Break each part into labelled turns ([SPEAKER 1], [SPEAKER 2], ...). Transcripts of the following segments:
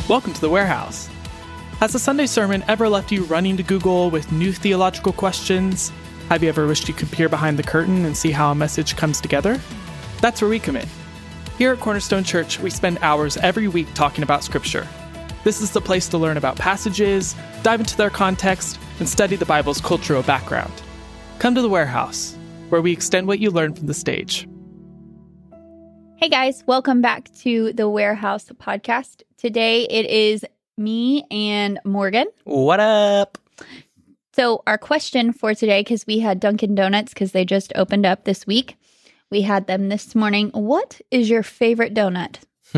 [SPEAKER 1] Welcome to the Warehouse. Has a Sunday sermon ever left you running to Google with new theological questions? Have you ever wished you could peer behind the curtain and see how a message comes together? That's where we come in. Here at Cornerstone Church, we spend hours every week talking about Scripture. This is the place to learn about passages, dive into their context, and study the Bible's cultural background. Come to the Warehouse, where we extend what you learn from the stage.
[SPEAKER 2] Hey guys, welcome back to the Warehouse podcast. Today it is me and Morgan.
[SPEAKER 3] What up?
[SPEAKER 2] So our question for today, because we had Dunkin' Donuts because they just opened up this week. We had them this morning. What is your favorite donut?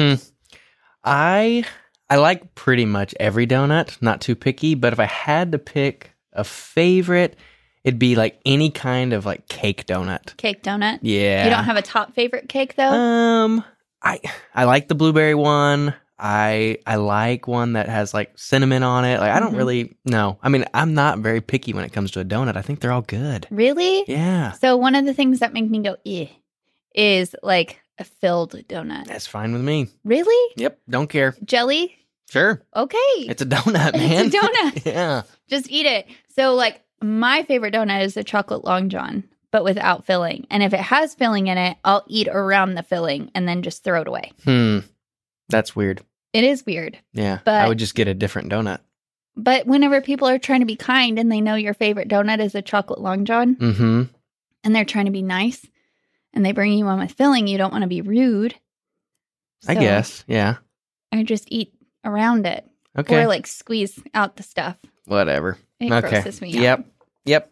[SPEAKER 3] I like pretty much every donut, not too picky, but if I had to pick a favorite, it'd be like any kind of like cake donut.
[SPEAKER 2] Cake donut?
[SPEAKER 3] Yeah.
[SPEAKER 2] You don't have a top favorite cake though?
[SPEAKER 3] I like the blueberry one. I like one that has like cinnamon on it. Like I don't really know. I mean, I'm not very picky when it comes to a donut. I think they're all good.
[SPEAKER 2] Really?
[SPEAKER 3] Yeah.
[SPEAKER 2] So one of the things that make me go, is like a filled donut.
[SPEAKER 3] That's fine with me.
[SPEAKER 2] Really?
[SPEAKER 3] Yep. Don't care.
[SPEAKER 2] Jelly?
[SPEAKER 3] Sure.
[SPEAKER 2] Okay.
[SPEAKER 3] It's a donut, man.
[SPEAKER 2] It's a donut.
[SPEAKER 3] Yeah.
[SPEAKER 2] Just eat it. So like my favorite donut is the chocolate Long John, but without filling. And if it has filling in it, I'll eat around the filling and then just throw it away.
[SPEAKER 3] That's weird.
[SPEAKER 2] It is weird.
[SPEAKER 3] Yeah.
[SPEAKER 2] But
[SPEAKER 3] I would just get a different donut.
[SPEAKER 2] But whenever people are trying to be kind and they know your favorite donut is a chocolate Long John, and they're trying to be nice, and they bring you one with filling, you don't want to be rude.
[SPEAKER 3] I guess. Yeah.
[SPEAKER 2] I just eat around it.
[SPEAKER 3] Okay.
[SPEAKER 2] Or like squeeze out the stuff.
[SPEAKER 3] Whatever.
[SPEAKER 2] It
[SPEAKER 3] Okay.
[SPEAKER 2] grosses me out.
[SPEAKER 3] Yep.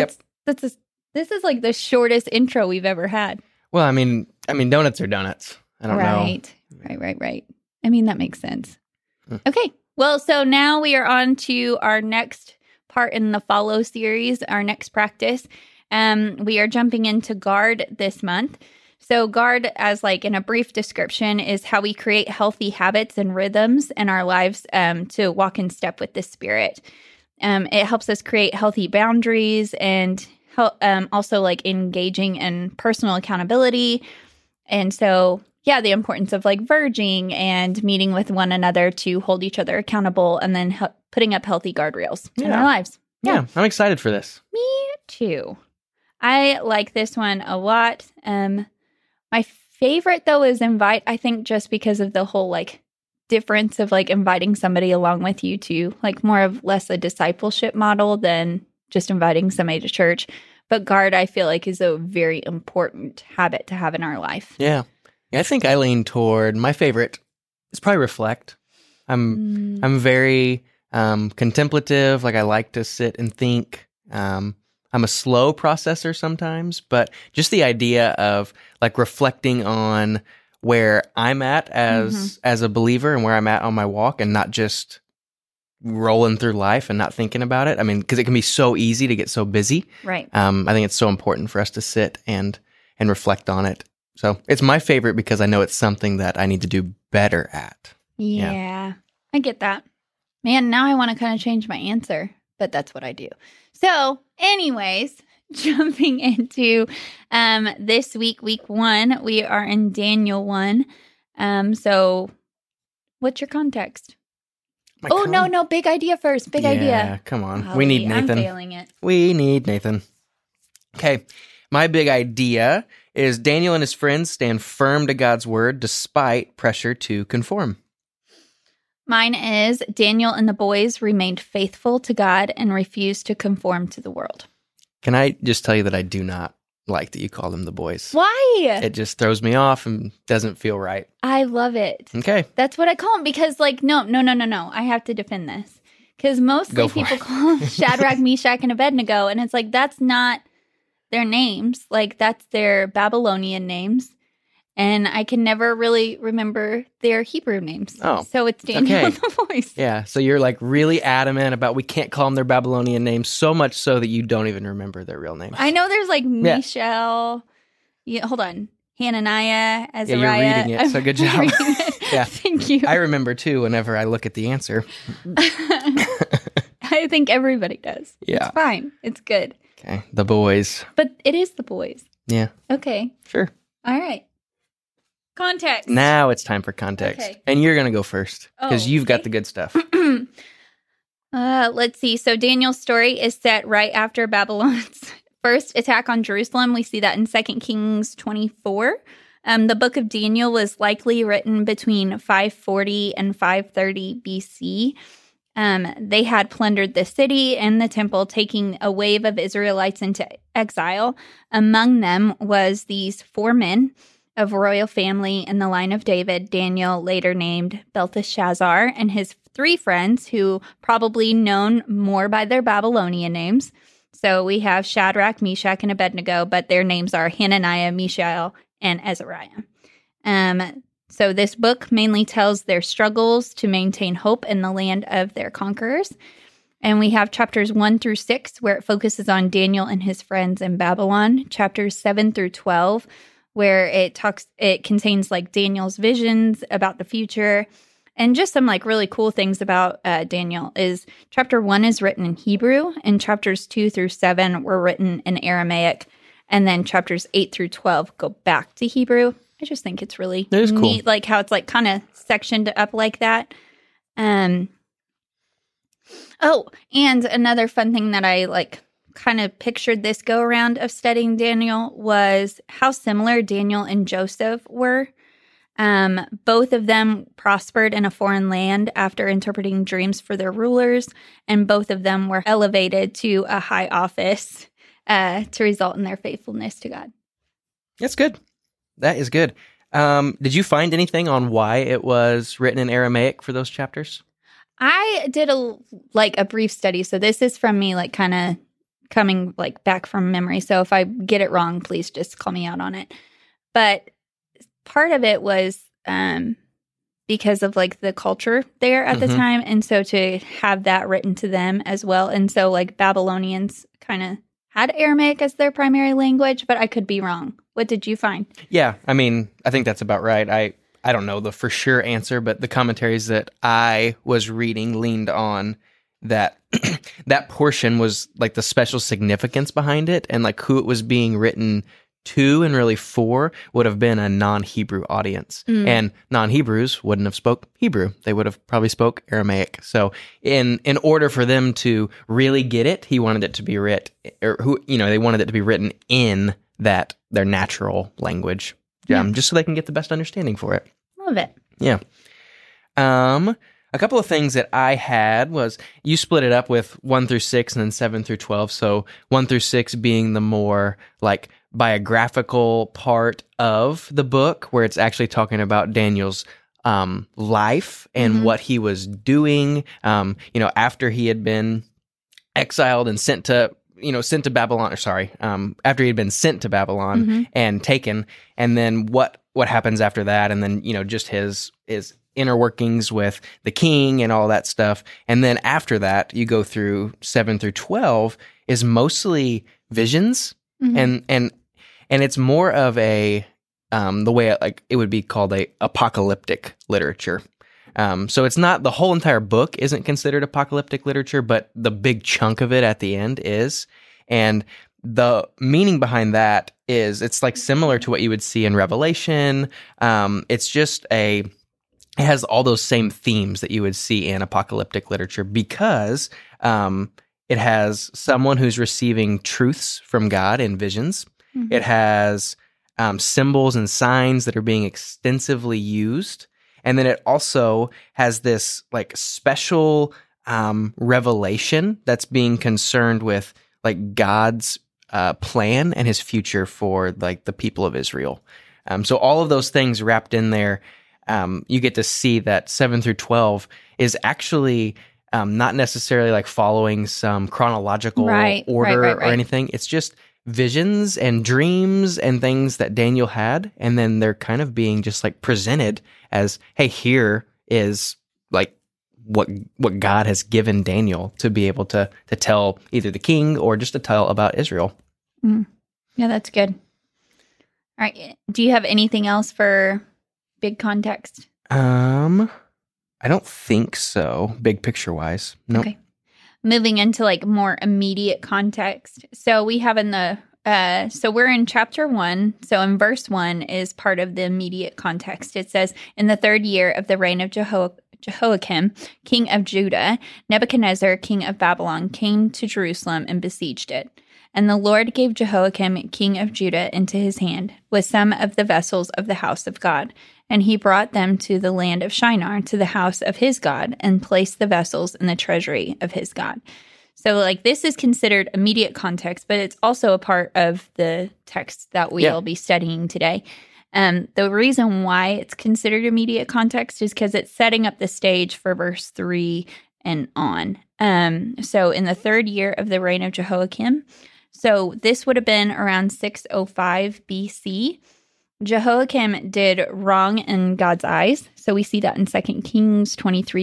[SPEAKER 2] This is like the shortest intro we've ever had.
[SPEAKER 3] Well, I mean, donuts are donuts. I don't know.
[SPEAKER 2] Right. I mean, that makes sense. Okay. Well, so now we are on to our next part in the Follow series, our next practice. We are jumping into Guard this month. So Guard, as like in a brief description, is how we create healthy habits and rhythms in our lives to walk in step with the Spirit. It helps us create healthy boundaries and also like engaging in personal accountability. And so, yeah, the importance of like verging and meeting with one another to hold each other accountable and then putting up healthy guardrails in our lives.
[SPEAKER 3] Yeah, I'm excited for this.
[SPEAKER 2] Me too. I like this one a lot. My favorite, though, is invite, I think just because of the whole like difference of like inviting somebody along with you to like more of less a discipleship model than just inviting somebody to church. But Guard, I feel like, is a very important habit to have in our life.
[SPEAKER 3] Yeah. I think I lean toward my favorite is probably reflect. I'm very contemplative. Like I like to sit and think. I'm a slow processor sometimes, but just the idea of like reflecting on where I'm at as a believer and where I'm at on my walk and not just rolling through life and not thinking about it. I mean, because it can be so easy to get so busy.
[SPEAKER 2] Right.
[SPEAKER 3] I think it's so important for us to sit and reflect on it. So it's my favorite because I know it's something that I need to do better at.
[SPEAKER 2] Yeah. I get that. Man, now I want to kind of change my answer, but that's what I do. So anyways, jumping into this week, week 1, we are in Daniel 1. So what's your context? No, big idea first. Big idea.
[SPEAKER 3] Yeah, come on.
[SPEAKER 2] Golly,
[SPEAKER 3] we need Nathan.
[SPEAKER 2] I'm failing it.
[SPEAKER 3] We need Nathan. Okay, my big idea is Daniel and his friends stand firm to God's word despite pressure to conform.
[SPEAKER 2] Mine is Daniel and the boys remained faithful to God and refused to conform to the world.
[SPEAKER 3] Can I just tell you that I do not like that you call them the boys?
[SPEAKER 2] Why?
[SPEAKER 3] It just throws me off and doesn't feel right.
[SPEAKER 2] I love it.
[SPEAKER 3] Okay.
[SPEAKER 2] That's what I call them because like, no. I have to defend this. Because mostly people call them Shadrach, Meshach, and Abednego. And it's like, that's not their names. Like, that's their Babylonian names. And I can never really remember their Hebrew names.
[SPEAKER 3] Oh,
[SPEAKER 2] so it's Daniel and the boys.
[SPEAKER 3] Yeah, so you're like really adamant about we can't call them their Babylonian names, so much so that you don't even remember their real names.
[SPEAKER 2] I know there's like Mishael. Yeah, hold on. Hananiah, Azariah.
[SPEAKER 3] Yeah, you're reading it, so good job. Yeah.
[SPEAKER 2] Thank you.
[SPEAKER 3] I remember too whenever I look at the answer.
[SPEAKER 2] I think everybody does.
[SPEAKER 3] Yeah.
[SPEAKER 2] It's fine. It's good.
[SPEAKER 3] Okay, the boys.
[SPEAKER 2] But it is the boys.
[SPEAKER 3] Yeah.
[SPEAKER 2] Okay.
[SPEAKER 3] Sure.
[SPEAKER 2] All right. Context.
[SPEAKER 3] Now it's time for context.
[SPEAKER 2] Okay.
[SPEAKER 3] And you're going to go first because you've got
[SPEAKER 2] okay.
[SPEAKER 3] the good stuff.
[SPEAKER 2] Let's see. So Daniel's story is set right after Babylon's first attack on Jerusalem. We see that in 2 Kings 24. The book of Daniel was likely written between 540 and 530 BC. They had plundered the city and the temple, taking a wave of Israelites into exile. Among them was these 4 men of royal family in the line of David, Daniel, later named Belteshazzar, and his 3 friends, who probably known more by their Babylonian names. So we have Shadrach, Meshach, and Abednego, but their names are Hananiah, Mishael, and Azariah. So this book mainly tells their struggles to maintain hope in the land of their conquerors. And we have chapters 1 through 6, where it focuses on Daniel and his friends in Babylon. Chapters 7 through 12, where it contains like Daniel's visions about the future. And just some like really cool things about Daniel is chapter 1 is written in Hebrew, and chapters 2 through 7 were written in Aramaic. And then chapters 8 through 12 go back to Hebrew. I just think it's really neat, cool. Like how it's like kind of sectioned up like that. Oh, and another fun thing that I like kind of pictured this go around of studying Daniel was how similar Daniel and Joseph were. Both of them prospered in a foreign land after interpreting dreams for their rulers, and both of them were elevated to a high office to result in their faithfulness to God.
[SPEAKER 3] That's good. That is good. Did you find anything on why it was written in Aramaic for those chapters?
[SPEAKER 2] I did a brief study. So this is from me, like kind of coming like back from memory. So if I get it wrong, please just call me out on it. But part of it was because of like the culture there at the time. And so to have that written to them as well. And so like Babylonians kind of had Aramaic as their primary language, but I could be wrong. What did you find? Yeah,
[SPEAKER 3] I mean, I think that's about right. I don't know the for sure answer, but the commentaries that I was reading leaned on that that portion was like the special significance behind it, and like who it was being written to and really for would have been a non-Hebrew audience. And non-Hebrews wouldn't have spoke Hebrew. They would have probably spoke Aramaic. So in order for them to really get it, he wanted it to be they wanted it to be written in that their natural language. Just so they can get the best understanding for it.
[SPEAKER 2] Love it.
[SPEAKER 3] Yeah. A couple of things that I had was you split it up with 1 through 6 and then 7 through 12. So 1 through 6 being the more like biographical part of the book, where it's actually talking about Daniel's life and what he was doing, after he had been exiled and sent to Babylon, after he had been sent to Babylon and taken, and then what happens after that, and then, just his inner workings with the king and all that stuff. And then after that, you go through 7 through 12 is mostly visions, and it's more of a the way it would be called a apocalyptic literature. So it's not the whole entire book isn't considered apocalyptic literature, but the big chunk of it at the end is. And the meaning behind that is it's like similar to what you would see in Revelation. It's just it has all those same themes that you would see in apocalyptic literature, because it has someone who's receiving truths from God in visions. It has symbols and signs that are being extensively used. And then it also has this like special revelation that's being concerned with like God's plan and his future for like the people of Israel. So all of those things wrapped in there, you get to see that 7 through 12 is actually not necessarily like following some chronological order or anything. It's just visions and dreams and things that Daniel had, and then they're kind of being just like presented as, hey, here is like what God has given Daniel to be able to tell either the king or just to tell about Israel.
[SPEAKER 2] Yeah, that's good. All right. Do you have anything else for big context?
[SPEAKER 3] I don't think so. Big picture wise. No. Nope.
[SPEAKER 2] Okay. Moving into like more immediate context. So we have in the So we're in chapter 1. So in verse 1 is part of the immediate context. It says, in the 3rd year of the reign of Jehoiakim, king of Judah, Nebuchadnezzar, king of Babylon, came to Jerusalem and besieged it. And the Lord gave Jehoiakim, king of Judah, into his hand, with some of the vessels of the house of God. And he brought them to the land of Shinar, to the house of his God, and placed the vessels in the treasury of his God. So, like, this is considered immediate context, but it's also a part of the text that we'll be studying today. The reason why it's considered immediate context is because it's setting up the stage for verse 3 and on. So, in the 3rd year of the reign of Jehoiakim, so this would have been around 605 BC. Jehoiakim did wrong in God's eyes. So we see that in 2 Kings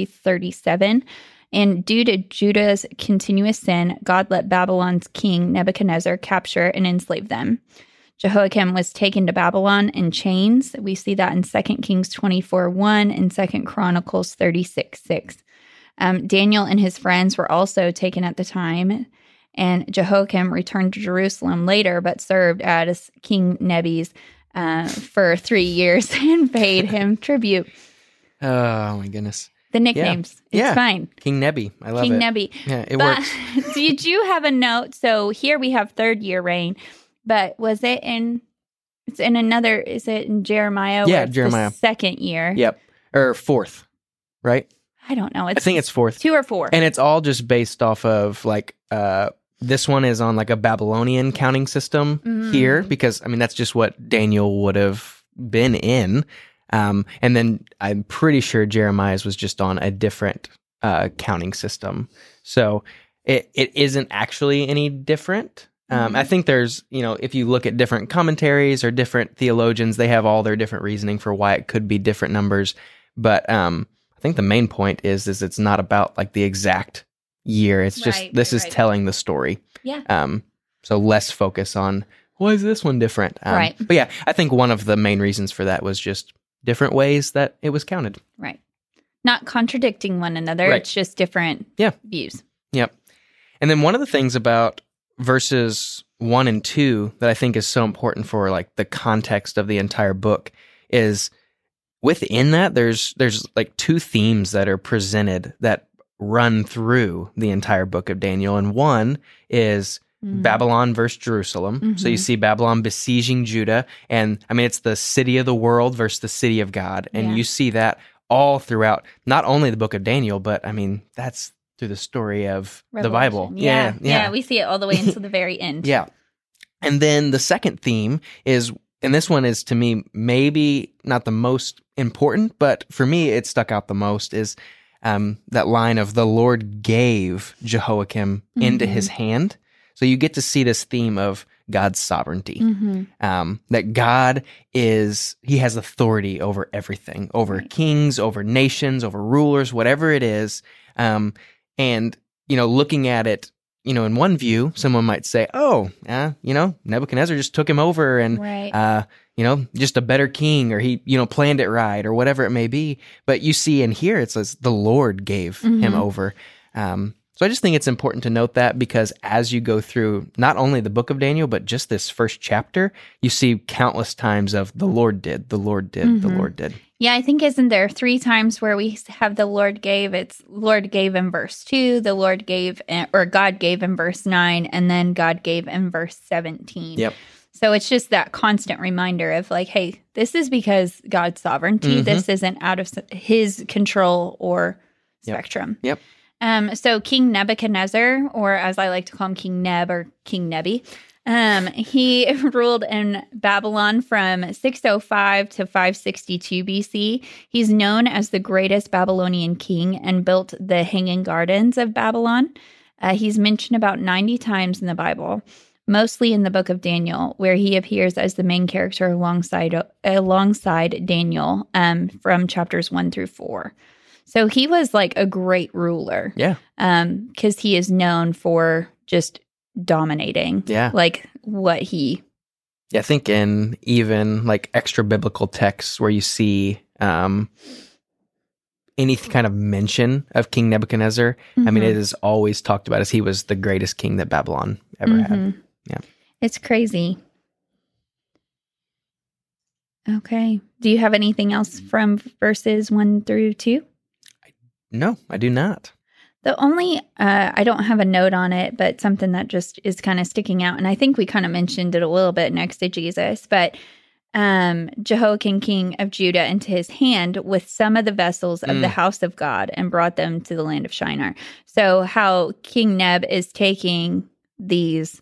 [SPEAKER 2] 23:37. And due to Judah's continuous sin, God let Babylon's king Nebuchadnezzar capture and enslave them. Jehoiakim was taken to Babylon in chains. We see that in 2 Kings 24:1 and 2 Chronicles 36:6. Daniel and his friends were also taken at the time. And Jehoiakim returned to Jerusalem later, but served as King Nebi's for 3 years and paid him tribute.
[SPEAKER 3] Oh, my goodness.
[SPEAKER 2] The nicknames. It's fine.
[SPEAKER 3] King Nebi. I love
[SPEAKER 2] King
[SPEAKER 3] it.
[SPEAKER 2] Nebi.
[SPEAKER 3] Yeah, it works.
[SPEAKER 2] Did you have a note? So here we have 3rd year reign, but was it in, it's in another, is it in Jeremiah?
[SPEAKER 3] Yeah, Jeremiah.
[SPEAKER 2] The 2nd year.
[SPEAKER 3] Yep. Or 4th, right?
[SPEAKER 2] I don't know.
[SPEAKER 3] I think it's 4th.
[SPEAKER 2] 2 or 4.
[SPEAKER 3] And it's all just based off of like, this one is on like a Babylonian counting system here because, I mean, that's just what Daniel would have been in. And then I'm pretty sure Jeremiah's was just on a different counting system. So it isn't actually any different. I think there's, if you look at different commentaries or different theologians, they have all their different reasoning for why it could be different numbers. But I think the main point is it's not about like the exact year. It's just this is telling the story.
[SPEAKER 2] Yeah.
[SPEAKER 3] So less focus on why is this one different.
[SPEAKER 2] Right.
[SPEAKER 3] But yeah, I think one of the main reasons for that was just different ways that it was counted.
[SPEAKER 2] Right. Not contradicting one another.
[SPEAKER 3] Right.
[SPEAKER 2] It's just different views.
[SPEAKER 3] Yep. And then one of the things about verses 1 and 2 that I think is so important for like the context of the entire book is within that there's like 2 themes that are presented that run through the entire book of Daniel. And one is Babylon versus Jerusalem. So you see Babylon besieging Judah. And I mean, it's the city of the world versus the city of God. And you see that all throughout, not only the book of Daniel, but I mean, that's through the story of the Bible.
[SPEAKER 2] Yeah, we see it all the way until the very end.
[SPEAKER 3] Yeah. And then the second theme is, and this one is to me maybe not the most important, but for me it stuck out the most, is that line of the Lord gave Jehoiakim into his hand. So you get to see this theme of God's sovereignty, that God he has authority over everything, over kings, over nations, over rulers, whatever it is. And, looking at it, in one view, someone might say, Nebuchadnezzar just took him over and, just a better king, or he, planned it right, or whatever it may be. But you see in here, it says the Lord gave him over. So I just think it's important to note that, because as you go through not only the book of Daniel, but just this first chapter, you see countless times of the Lord did, the Lord did, the Lord did.
[SPEAKER 2] Yeah, I think isn't there 3 times where we have the Lord gave? It's Lord gave in verse 2, the Lord gave, or God gave in verse 9, and then God gave in verse 17.
[SPEAKER 3] Yep.
[SPEAKER 2] So it's just that constant reminder of like, hey, this is because God's sovereignty. This isn't out of his control or spectrum.
[SPEAKER 3] Yep.
[SPEAKER 2] So King Nebuchadnezzar, or as I like to call him, King Neb or King Nebi, he ruled in Babylon from 605 to 562 BC. He's known as the greatest Babylonian king and built the Hanging Gardens of Babylon. He's mentioned about 90 times in the Bible, mostly in the book of Daniel, where he appears as the main character alongside Daniel from chapters 1 through 4. So he was like a great ruler.
[SPEAKER 3] Yeah.
[SPEAKER 2] Because he is known for just dominating.
[SPEAKER 3] Yeah.
[SPEAKER 2] Like what he...
[SPEAKER 3] Yeah, I think in even like extra biblical texts where you see any kind of mention of King Nebuchadnezzar, I mean, it is always talked about as he was the greatest king that Babylon ever had. Yeah.
[SPEAKER 2] It's crazy. Okay. Do you have anything else from verses 1 through 2?
[SPEAKER 3] No, I do not.
[SPEAKER 2] The only, I don't have a note on it, but something that just is kind of sticking out, and I think we kind of mentioned it a little bit next to Jesus, but Jehoiakim, king of Judah, into his hand with some of the vessels of the house of God and brought them to the land of Shinar. So how King Neb is taking these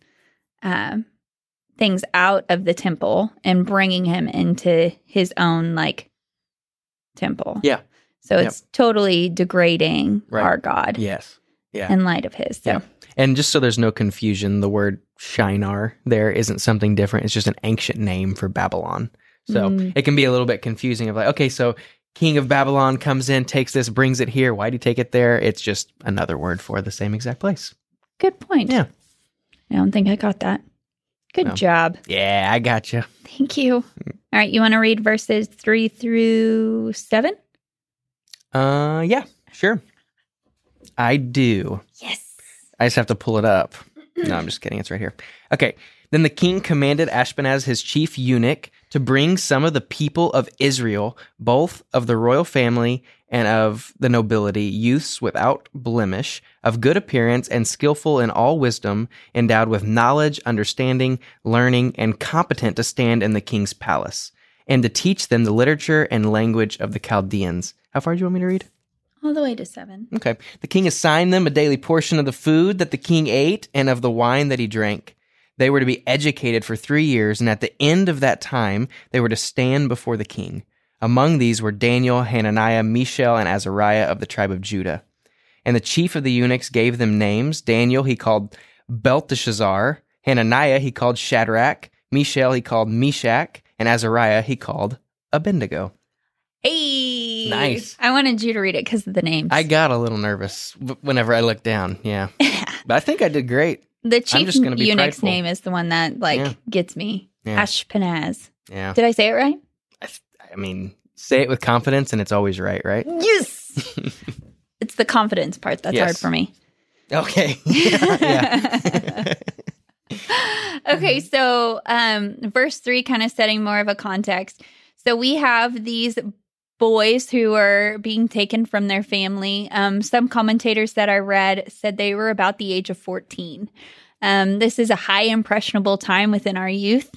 [SPEAKER 2] things out of the temple and bringing him into his own, like, temple.
[SPEAKER 3] Yeah.
[SPEAKER 2] So it's totally degrading our God.
[SPEAKER 3] Yes. Yeah.
[SPEAKER 2] In light of his. So.
[SPEAKER 3] Yeah. And just so there's no confusion, the word Shinar there isn't something different. It's just an ancient name for Babylon. So it can be a little bit confusing of like, okay, so king of Babylon comes in, takes this, brings it here. Why do you take it there? It's just another word for the same exact place.
[SPEAKER 2] Good point.
[SPEAKER 3] Yeah.
[SPEAKER 2] I don't think I got that. Good job.
[SPEAKER 3] Yeah, I got you.
[SPEAKER 2] Thank you. All right. You want to read verses 3 through 7?
[SPEAKER 3] Yeah, sure. I do.
[SPEAKER 2] Yes.
[SPEAKER 3] I just have to pull it up. No, I'm just kidding. It's right here. Okay. Then the king commanded Ashpenaz, his chief eunuch, to bring some of the people of Israel, both of the royal family and of the nobility, youths without blemish, of good appearance and skillful in all wisdom, endowed with knowledge, understanding, learning, and competent to stand in the king's palace, and to teach them the literature and language of the Chaldeans. How far do you want me to read?
[SPEAKER 2] All the way to 7.
[SPEAKER 3] Okay. The king assigned them a daily portion of the food that the king ate and of the wine that he drank. They were to be educated for 3 years, and at the end of that time, they were to stand before the king. Among these were Daniel, Hananiah, Mishael, and Azariah of the tribe of Judah. And the chief of the eunuchs gave them names. Daniel he called Belteshazzar. Hananiah he called Shadrach. Mishael he called Meshach. And Azariah he called Abednego.
[SPEAKER 2] Hey!
[SPEAKER 3] Nice.
[SPEAKER 2] I wanted you to read it because of the names.
[SPEAKER 3] I got a little nervous whenever I looked down, yeah. But I think I did great.
[SPEAKER 2] The chief eunuch's
[SPEAKER 3] prideful.
[SPEAKER 2] name is the one that, gets me.
[SPEAKER 3] Yeah.
[SPEAKER 2] Ashpenaz.
[SPEAKER 3] Yeah.
[SPEAKER 2] Did I say it right?
[SPEAKER 3] I mean, say it with confidence and it's always right?
[SPEAKER 2] Yes! It's the confidence part that's hard for me.
[SPEAKER 3] Okay. Yeah.
[SPEAKER 2] Okay, so verse 3 kind of setting more of a context. So we have these boys who are being taken from their family. Some commentators that I read said they were about the age of 14. This is a high impressionable time within our youth.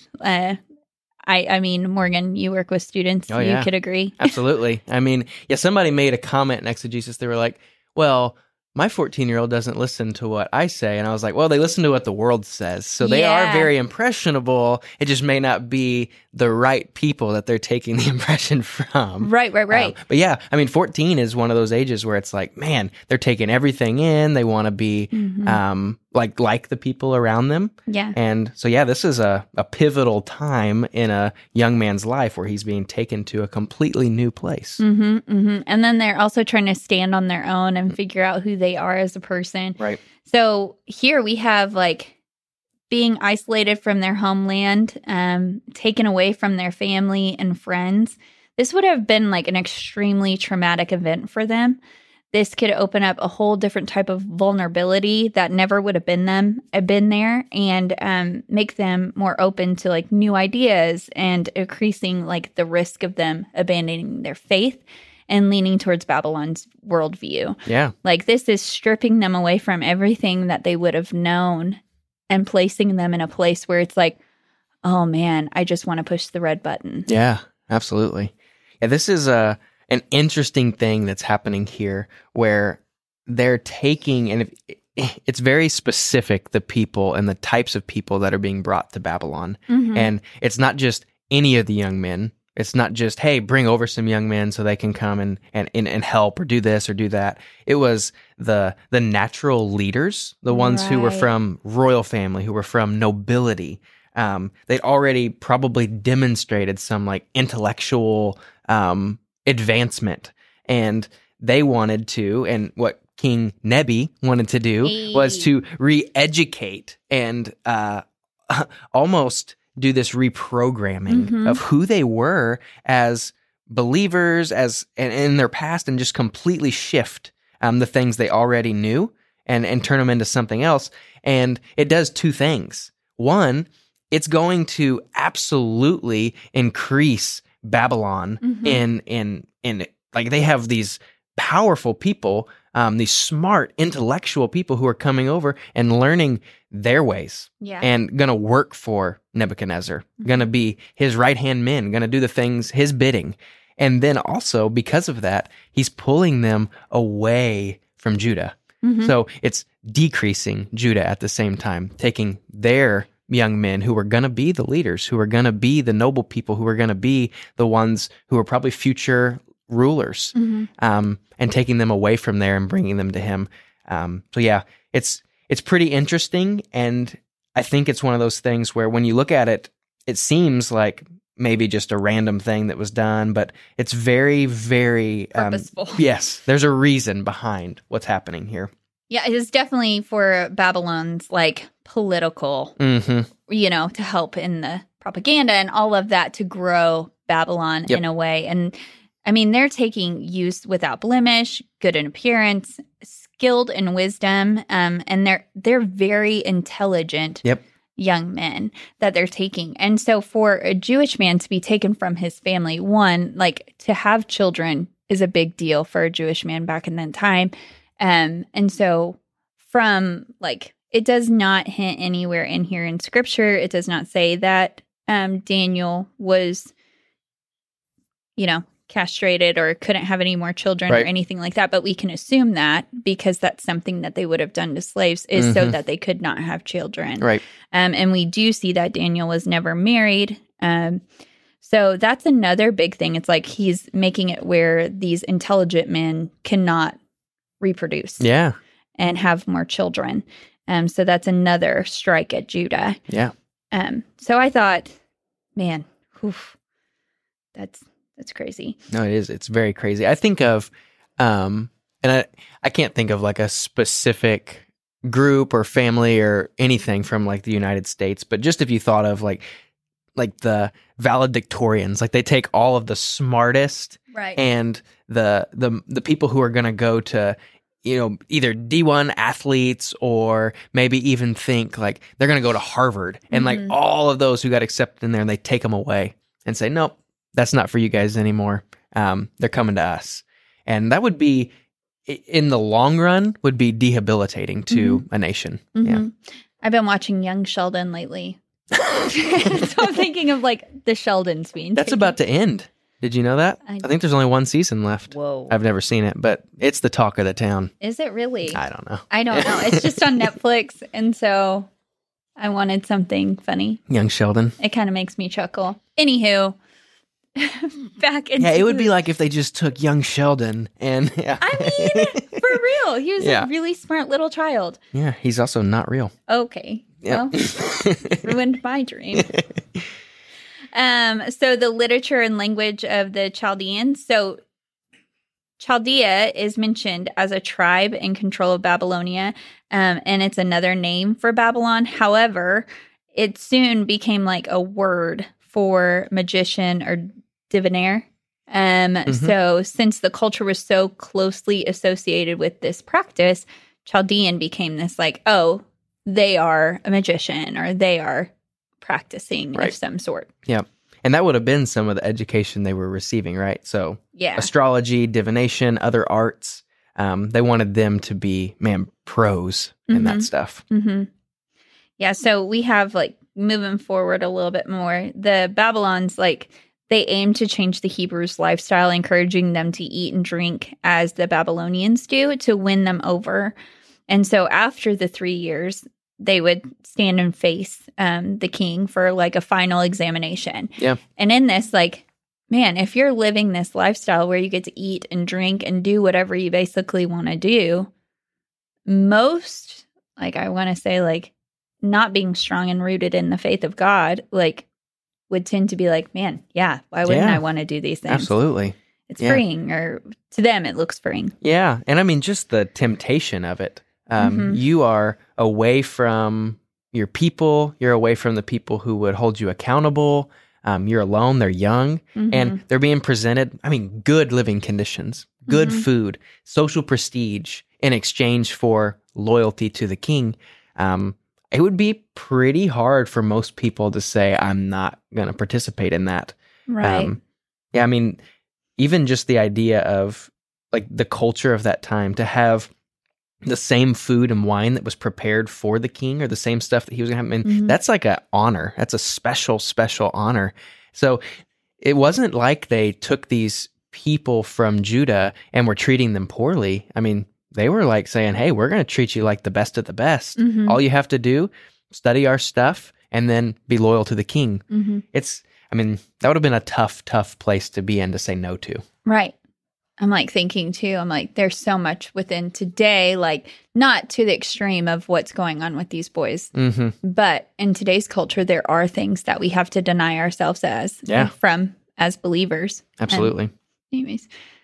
[SPEAKER 2] I mean, Morgan, you work with students. So you could agree.
[SPEAKER 3] Absolutely. I mean, somebody made a comment next to Jesus. They were like, well, my 14-year-old doesn't listen to what I say. And I was like, well, they listen to what the world says. So they are very impressionable. It just may not be the right people that they're taking the impression from.
[SPEAKER 2] Right.
[SPEAKER 3] But yeah, I mean, 14 is one of those ages where it's like, man, they're taking everything in. They want to be like the people around them.
[SPEAKER 2] Yeah.
[SPEAKER 3] And so, yeah, this is a pivotal time in a young man's life where he's being taken to a completely new place.
[SPEAKER 2] And then they're also trying to stand on their own and figure out who they are as a person.
[SPEAKER 3] Right.
[SPEAKER 2] So here we have being isolated from their homeland, taken away from their family and friends. This would have been an extremely traumatic event for them. This could open up a whole different type of vulnerability that never would have been there, and make them more open to new ideas and increasing the risk of them abandoning their faith and leaning towards Babylon's worldview.
[SPEAKER 3] Yeah.
[SPEAKER 2] This is stripping them away from everything that they would have known and placing them in a place where it's oh man, I just want to push the red button.
[SPEAKER 3] Yeah, absolutely. Yeah, this is an interesting thing that's happening here where they're taking, and it's very specific, the people and the types of people that are being brought to Babylon. And it's not just any of the young men. It's not just, hey, bring over some young men so they can come and help or do this or do that. It was the natural leaders, the ones who were from royal family, who were from nobility. They'd already probably demonstrated some intellectual advancement, and they wanted to, and what King Nebi wanted to do was to re-educate and almost do this reprogramming of who they were as believers, as and in their past, and just completely shift the things they already knew and turn them into something else. And it does two things. One, it's going to absolutely increase Babylon in like they have these powerful people, these smart intellectual people who are coming over and learning their ways and going to work for Nebuchadnezzar, going to be his right-hand men, going to do the things, his bidding. And then also because of that, he's pulling them away from Judah. So it's decreasing Judah at the same time, taking their young men who are going to be the leaders, who are going to be the noble people, who are going to be the ones who are probably future rulers, and taking them away from there and bringing them to him. So yeah, it's pretty interesting. And I think it's one of those things where when you look at it, it seems like maybe just a random thing that was done, but it's very, very
[SPEAKER 2] purposeful.
[SPEAKER 3] Yes, there's a reason behind what's happening here.
[SPEAKER 2] Yeah, it is definitely for Babylon's like political, to help in the propaganda and all of that to grow Babylon in a way. And I mean, they're taking youth without blemish, good in appearance, skilled in wisdom, and they're very intelligent young men that they're taking. And so for a Jewish man to be taken from his family, one, like to have children is a big deal for a Jewish man back in that time. And so from like, it does not hint anywhere in here in scripture. It does not say that Daniel was, castrated or couldn't have any more children or anything like that. But we can assume that because that's something that they would have done to slaves is so that they could not have children.
[SPEAKER 3] Right.
[SPEAKER 2] And we do see that Daniel was never married. So that's another big thing. It's like he's making it where these intelligent men cannot reproduce and have more children. So that's another strike at Judah.
[SPEAKER 3] Yeah.
[SPEAKER 2] So I thought, man, that's crazy.
[SPEAKER 3] No, it is. It's very crazy. I think of, and I can't think of like a specific group or family or anything from like the United States, but just if you thought of like the valedictorians, like they take all of the smartest and the people who are going to go to, either D1 athletes or maybe even think like they're going to go to Harvard and like all of those who got accepted in there, and they take them away and say, nope, that's not for you guys anymore. They're coming to us. And that would be, in the long run, would be debilitating to a nation. Yeah.
[SPEAKER 2] I've been watching Young Sheldon lately. So I'm thinking of like the Sheldons being
[SPEAKER 3] That's about to end. Did you know that? I think there's only one season left.
[SPEAKER 2] Whoa.
[SPEAKER 3] I've never seen it, but it's the talk of the town.
[SPEAKER 2] Is it really?
[SPEAKER 3] I don't know.
[SPEAKER 2] I don't know. It's just on Netflix. And so I wanted something funny.
[SPEAKER 3] Young Sheldon.
[SPEAKER 2] It kind of makes me chuckle. Anywho. Back into
[SPEAKER 3] it would be like if they just took Young Sheldon and
[SPEAKER 2] I mean, for real, he was a really smart little child.
[SPEAKER 3] Yeah, he's also not real.
[SPEAKER 2] Okay, well, ruined my dream. So the literature and language of the Chaldeans. So Chaldea is mentioned as a tribe in control of Babylonia, and it's another name for Babylon. However, it soon became like a word for magician or diviner. So since the culture was so closely associated with this practice, Chaldean became this like, oh, they are a magician or they are practicing of some sort.
[SPEAKER 3] Yeah. And that would have been some of the education they were receiving, right? So astrology, divination, other arts, they wanted them to be, pros in that stuff.
[SPEAKER 2] Yeah, so we have like, moving forward a little bit more, the Babylons, like, they aim to change the Hebrews' lifestyle, encouraging them to eat and drink as the Babylonians do to win them over. And so after the 3 years, they would stand and face the king for like a final examination. Yeah. And in this, like, man, if you're living this lifestyle where you get to eat and drink and do whatever you basically want to do, most, like, I want to say, like, not being strong and rooted in the faith of God, like, would tend to be like, man, why wouldn't I want to do these things?
[SPEAKER 3] Absolutely.
[SPEAKER 2] It's freeing, or to them, it looks freeing. Yeah.
[SPEAKER 3] And I mean, just the temptation of it. You are away from your people. You're away from the people who would hold you accountable. You're alone. They're young. And they're being presented, I mean, good living conditions, good food, social prestige in exchange for loyalty to the king. it would be pretty hard for most people to say, I'm not going to participate in that.
[SPEAKER 2] Right.
[SPEAKER 3] Yeah, I mean, even just the idea of like the culture of that time to have the same food and wine that was prepared for the king or the same stuff that he was going to have, I mean, that's like an honor. That's a special, special honor. So it wasn't like they took these people from Judah and were treating them poorly. I mean, they were like saying, hey, we're going to treat you like the best of the best. All you have to do, study our stuff and then be loyal to the king. I mean, that would have been a tough, tough place to be in to say no to.
[SPEAKER 2] Right. I'm like thinking too, I'm like, there's so much within today, like not to the extreme of what's going on with these boys, but in today's culture, there are things that we have to deny ourselves as, as believers.
[SPEAKER 3] Absolutely.
[SPEAKER 2] And anyways,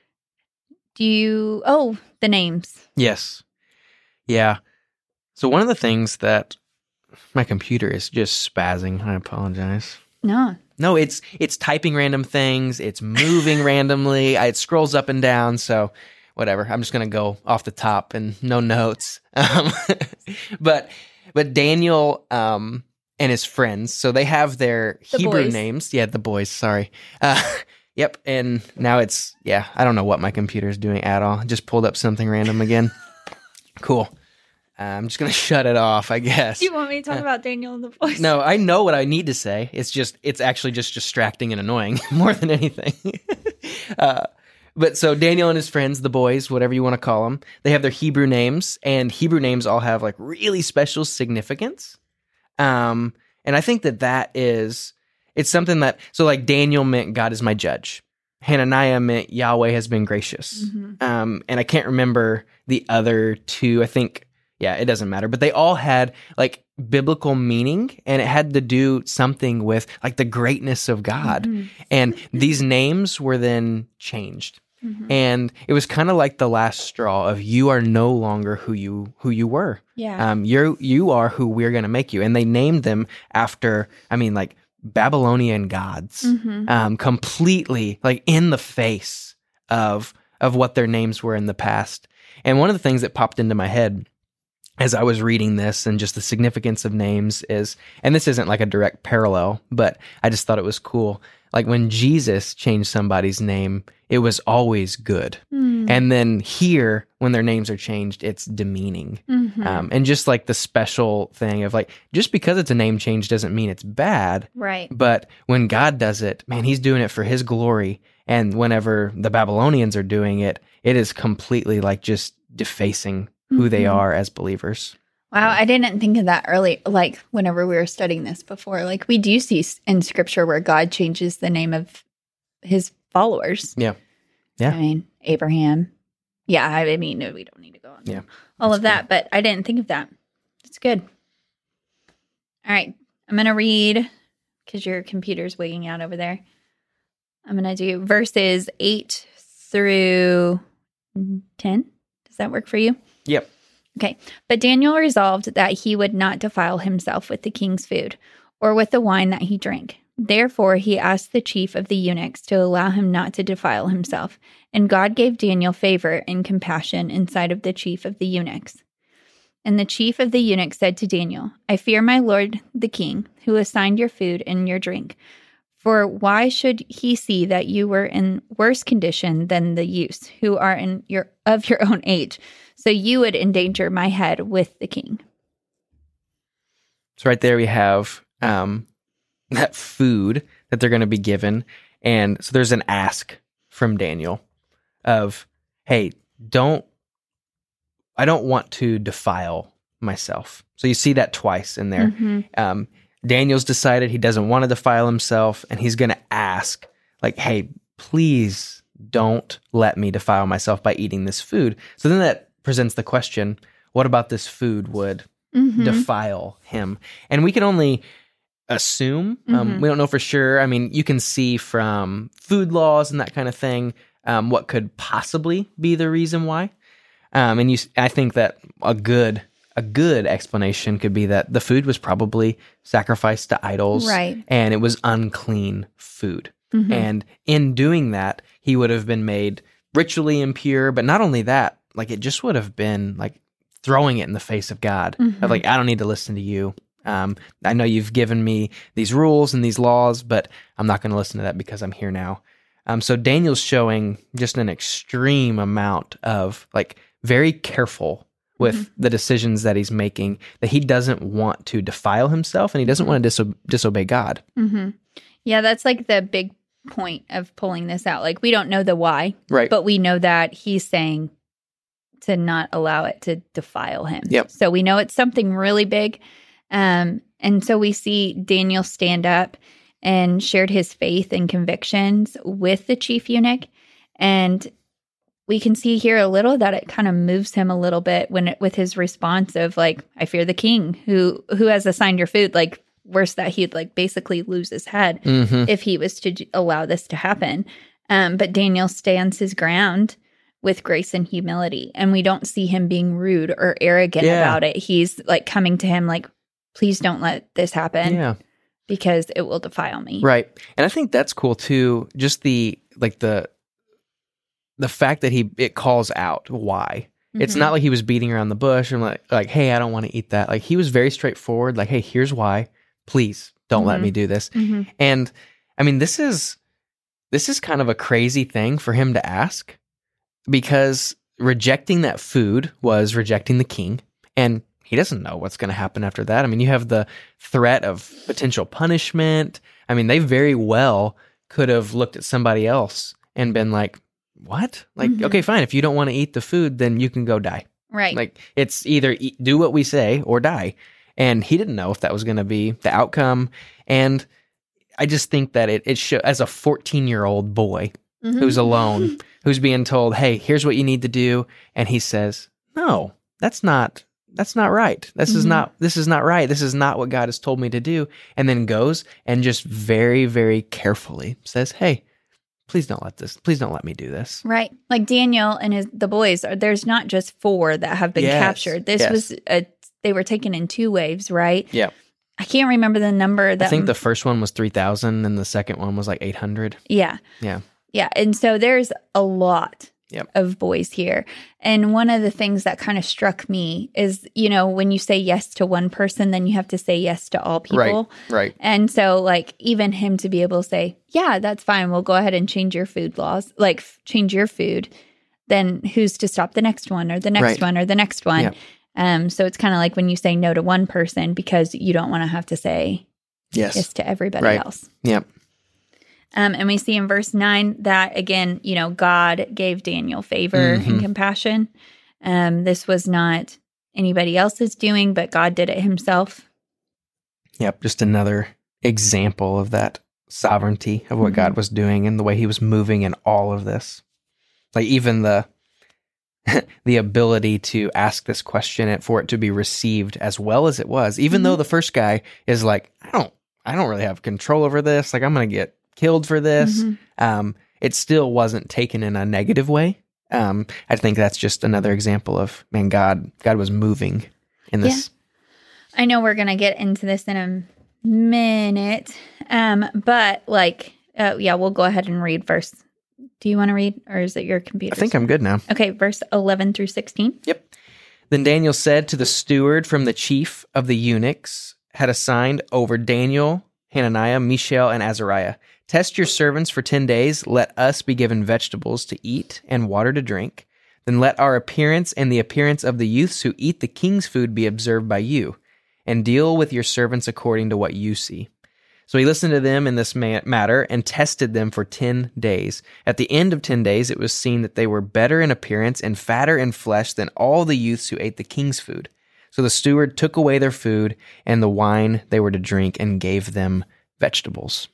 [SPEAKER 2] the names.
[SPEAKER 3] Yes. Yeah. So one of the things that my computer is just spazzing. I apologize. No, it's typing random things. It's moving randomly. It scrolls up and down. So whatever. I'm just going to go off the top and no notes. But Daniel and his friends, so they have their Hebrew
[SPEAKER 2] boys.
[SPEAKER 3] names. Yeah, the boys, sorry. Yep. And now I don't know what my computer is doing at all. I just pulled up something random again. Cool. I'm just going to shut it off, I guess.
[SPEAKER 2] Do you want me to talk about Daniel and the boys?
[SPEAKER 3] No, I know what I need to say. It's actually just distracting and annoying more than anything. But so Daniel and his friends, the boys, whatever you want to call them, they have their Hebrew names, and Hebrew names all have like really special significance. And I think it's something that, so like Daniel meant God is my judge. Hananiah meant Yahweh has been gracious. And I can't remember the other two. I think, it doesn't matter. But they all had like biblical meaning, and it had to do something with like the greatness of God. And these names were then changed. And it was kind of like the last straw of you are no longer who you were.
[SPEAKER 2] Yeah.
[SPEAKER 3] You are who we're going to make you. And they named them after, like Babylonian gods, completely like in the face of what their names were in the past. And one of the things that popped into my head as I was reading this and just the significance of names is, and this isn't like a direct parallel, but I just thought it was cool. Like when Jesus changed somebody's name, it was always good. And then here, when their names are changed, it's demeaning. And just like the special thing of like, just because it's a name change doesn't mean it's bad.
[SPEAKER 2] Right.
[SPEAKER 3] But when God does it, man, he's doing it for his glory. And whenever the Babylonians are doing it, it is completely like just defacing who they are as believers.
[SPEAKER 2] Wow, I didn't think of that early, like whenever we were studying this before. Like we do see in scripture where God changes the name of his followers.
[SPEAKER 3] Yeah.
[SPEAKER 2] I mean, Abraham. Yeah, I mean, we don't need to go on all of that, but I didn't think of that. It's good. All right, I'm going to read, because your computer's wigging out over there. I'm going to do verses 8 through 10. Does that work for you?
[SPEAKER 3] Yep.
[SPEAKER 2] Okay. But Daniel resolved that he would not defile himself with the king's food or with the wine that he drank. Therefore, he asked the chief of the eunuchs to allow him not to defile himself. And God gave Daniel favor and compassion in sight of the chief of the eunuchs. And the chief of the eunuchs said to Daniel, I fear my lord the king, who assigned your food and your drink. For why should he see that you were in worse condition than the youths who are of your own age? So you would endanger my head with the king.
[SPEAKER 3] So right there we have that food that they're going to be given. And so there's an ask from Daniel of, hey, I don't want to defile myself. So you see that twice in there. Daniel's decided he doesn't want to defile himself, and he's going to ask, like, hey, please don't let me defile myself by eating this food. So then that presents the question, what about this food would defile him? And we can only assume. We don't know for sure. I mean, you can see from food laws and that kind of thing what could possibly be the reason why. I think that a good explanation could be that the food was probably sacrificed to idols,
[SPEAKER 2] right? And
[SPEAKER 3] it was unclean food. And in doing that, he would have been made ritually impure. But not only that, like it just would have been like throwing it in the face of God.
[SPEAKER 2] Mhm.
[SPEAKER 3] Of like, I don't need to listen to you. I know you've given me these rules and these laws, but I'm not going to listen to that because I'm here now. So Daniel's showing just an extreme amount of like very careful with the decisions that he's making, that he doesn't want to defile himself and he doesn't want to disobey God.
[SPEAKER 2] Mm-hmm. Yeah, that's like the big point of pulling this out. Like, we don't know the why,
[SPEAKER 3] Right.
[SPEAKER 2] but we know that he's saying to not allow it to defile him.
[SPEAKER 3] Yep.
[SPEAKER 2] So we know it's something really big. And so we see Daniel stand up and shared his faith and convictions with the chief eunuch. And we can see here a little that it kind of moves him a little bit with his response of like, I fear the king who has assigned your food. Like, worse that he'd like basically lose his head if he was to allow this to happen. But Daniel stands his ground with grace and humility. And we don't see him being rude or arrogant about it. He's like coming to him like, please don't let this happen because it will defile me.
[SPEAKER 3] Right. And I think that's cool too. Just the fact that it calls out why. It's not like he was beating around the bush and like, hey, I don't want to eat that. Like, he was very straightforward. Like, hey, here's why. Please don't let me do this. And I mean, this is kind of a crazy thing for him to ask, because rejecting that food was rejecting the king, and he doesn't know what's going to happen after that. I mean, you have the threat of potential punishment. I mean, they very well could have looked at somebody else and been like, what? Like, okay, fine. If you don't want to eat the food, then you can go die.
[SPEAKER 2] Right.
[SPEAKER 3] Like, it's either do what we say or die. And he didn't know if that was going to be the outcome. And I just think that it shows, as a 14-year-old boy who's alone, who's being told, hey, here's what you need to do. And he says, no, that's not right. This is not right. This is not what God has told me to do. And then goes and just very, very carefully says, hey, please don't let me do this.
[SPEAKER 2] Right. Like Daniel and the boys, there's not just 4 that have been captured. This was they were taken in 2 waves, right?
[SPEAKER 3] Yeah.
[SPEAKER 2] I can't remember the number.
[SPEAKER 3] I think the first one was 3,000 and the second one was like 800.
[SPEAKER 2] Yeah.
[SPEAKER 3] Yeah.
[SPEAKER 2] Yeah. And so there's a lot of boys here. And one of the things that kind of struck me is, when you say yes to one person, then you have to say yes to all people.
[SPEAKER 3] Right.
[SPEAKER 2] And so like even him to be able to say, yeah, that's fine. We'll go ahead and change your food laws, like change your food. Then who's to stop the next one or the next one or the next one? Yeah. So it's kind of like when you say no to one person because you don't want to have to say yes to everybody else.
[SPEAKER 3] Yep.
[SPEAKER 2] And we see in verse 9 that, again, God gave Daniel favor and compassion. This was not anybody else's doing, but God did it himself.
[SPEAKER 3] Yep, just another example of that sovereignty of what God was doing and the way he was moving in all of this. Like even the ability to ask this question and for it to be received as well as it was, even though the first guy is like, I don't really have control over this. Like, I'm going to get killed for this. It still wasn't taken in a negative way. I think that's just another example of, man, God was moving in this.
[SPEAKER 2] Yeah. I know we're going to get into this in a minute. But we'll go ahead and read verse. Do you want to read, or is it your computer?
[SPEAKER 3] I think I'm good now.
[SPEAKER 2] Okay, verse 11 through 16.
[SPEAKER 3] Yep. Then Daniel said to the steward from the chief of the eunuchs had assigned over Daniel, Hananiah, Mishael, and Azariah, test your servants for 10 days. Let us be given vegetables to eat and water to drink. Then let our appearance and the appearance of the youths who eat the king's food be observed by you, and deal with your servants according to what you see. So he listened to them in this matter and tested them for 10 days. At the end of 10 days, it was seen that they were better in appearance and fatter in flesh than all the youths who ate the king's food. So the steward took away their food and the wine they were to drink and gave them vegetables.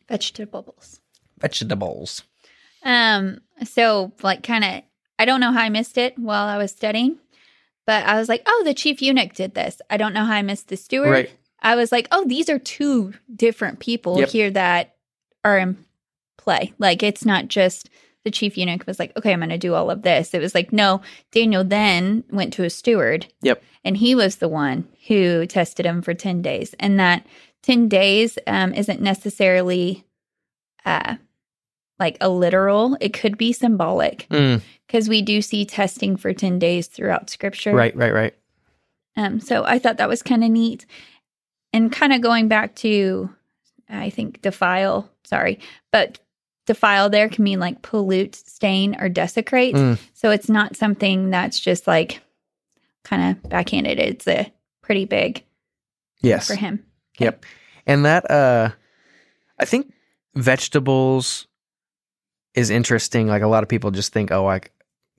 [SPEAKER 2] So like kind of, I don't know how I missed it while I was studying, but I was like, oh, the chief eunuch did this. I don't know how I missed the steward.
[SPEAKER 3] Right.
[SPEAKER 2] I was like, oh, these are 2 different people here that are in play. Like, it's not just the chief eunuch was like, okay, I'm going to do all of this. It was like, no, Daniel then went to a steward.
[SPEAKER 3] Yep.
[SPEAKER 2] And he was the one who tested him for 10 days. And that 10 days isn't necessarily like a literal. It could be symbolic because we do see testing for 10 days throughout Scripture.
[SPEAKER 3] Right.
[SPEAKER 2] So I thought that was kind of neat. And kind of going back to, I think, defile there can mean like pollute, stain, or desecrate. So it's not something that's just like kind of backhanded. It's a pretty big for him. Okay.
[SPEAKER 3] Yep. And that, I think vegetables is interesting. Like a lot of people just think, oh, like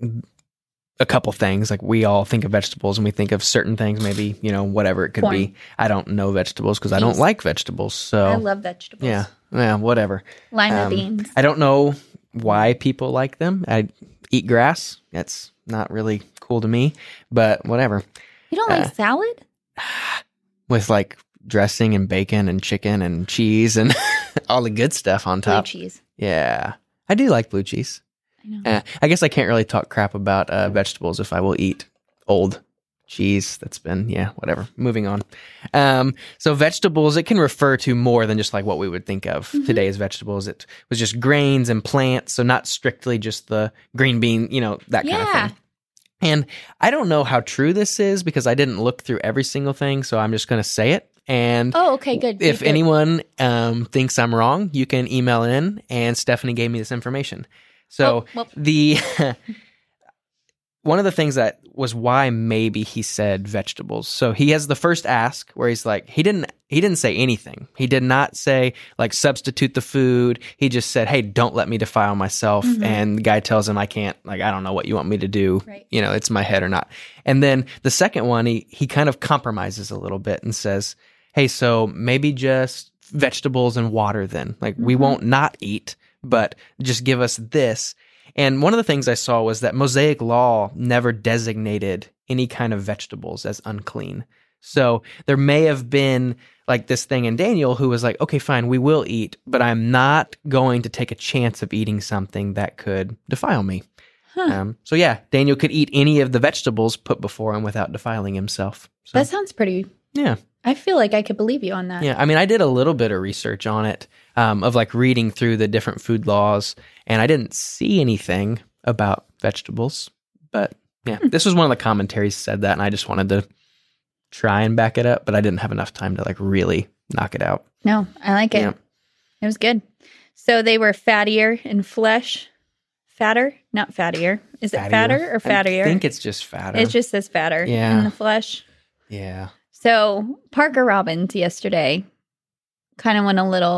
[SPEAKER 3] a couple things. Like we all think of vegetables and we think of certain things, maybe, whatever it could be. I don't know vegetables because I don't like vegetables. So
[SPEAKER 2] I love vegetables.
[SPEAKER 3] Yeah, whatever.
[SPEAKER 2] Lima beans.
[SPEAKER 3] I don't know why people like them. I eat grass. That's not really cool to me, but whatever.
[SPEAKER 2] You don't like salad?
[SPEAKER 3] With like dressing and bacon and chicken and cheese and all the good stuff on top.
[SPEAKER 2] Blue cheese.
[SPEAKER 3] Yeah. I do like blue cheese.
[SPEAKER 2] I know.
[SPEAKER 3] I guess I can't really talk crap about vegetables if I will eat old cheese that's been, whatever. Moving on. So vegetables, it can refer to more than just like what we would think of today as vegetables. It was just grains and plants, so not strictly just the green bean, that kind of thing. And I don't know how true this is because I didn't look through every single thing, so I'm just going to say it. And
[SPEAKER 2] okay, good.
[SPEAKER 3] If anyone thinks I'm wrong, you can email in, and Stephanie gave me this information. So the one of the things that was why maybe he said vegetables. So he has the first ask where he's like, he didn't say anything. He did not say like substitute the food. He just said, hey, don't let me defile myself. And the guy tells him, I can't, like, I don't know what you want me to do.
[SPEAKER 2] Right.
[SPEAKER 3] It's my head or not. And then the second one, he kind of compromises a little bit and says, hey, so maybe just vegetables and water then. Like we won't not eat, but just give us this. And one of the things I saw was that Mosaic law never designated any kind of vegetables as unclean. So there may have been like this thing in Daniel who was like, okay, fine, we will eat, but I'm not going to take a chance of eating something that could defile me. So yeah, Daniel could eat any of the vegetables put before him without defiling himself. So,
[SPEAKER 2] that sounds pretty...
[SPEAKER 3] Yeah.
[SPEAKER 2] I feel like I could believe you on that.
[SPEAKER 3] Yeah, I mean, I did a little bit of research on it, of like reading through the different food laws, and I didn't see anything about vegetables. But yeah, this was one of the commentaries said that, and I just wanted to try and back it up, but I didn't have enough time to like really knock it out.
[SPEAKER 2] No, I like it.
[SPEAKER 3] Yeah.
[SPEAKER 2] It was good. So they were fattier in flesh. Fatter, not fattier. Is it fatter or fattier?
[SPEAKER 3] I think it's just fatter.
[SPEAKER 2] It just says fatter in the flesh.
[SPEAKER 3] Yeah.
[SPEAKER 2] So Parker Robbins yesterday kind of